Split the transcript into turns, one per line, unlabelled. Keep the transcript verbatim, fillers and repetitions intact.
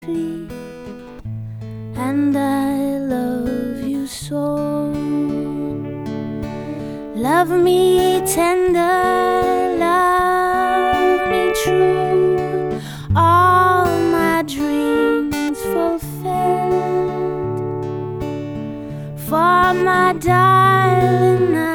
and I love you so. Love me tender, love me true, all my dreams fulfilled. For my darling,